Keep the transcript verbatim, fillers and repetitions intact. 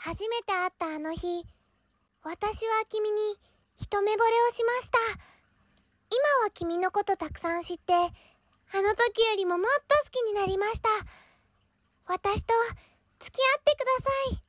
初めて会ったあの日、私は君に一目惚れをしました。今は君のことたくさん知って、あの時よりももっと好きになりました。私と付き合ってください。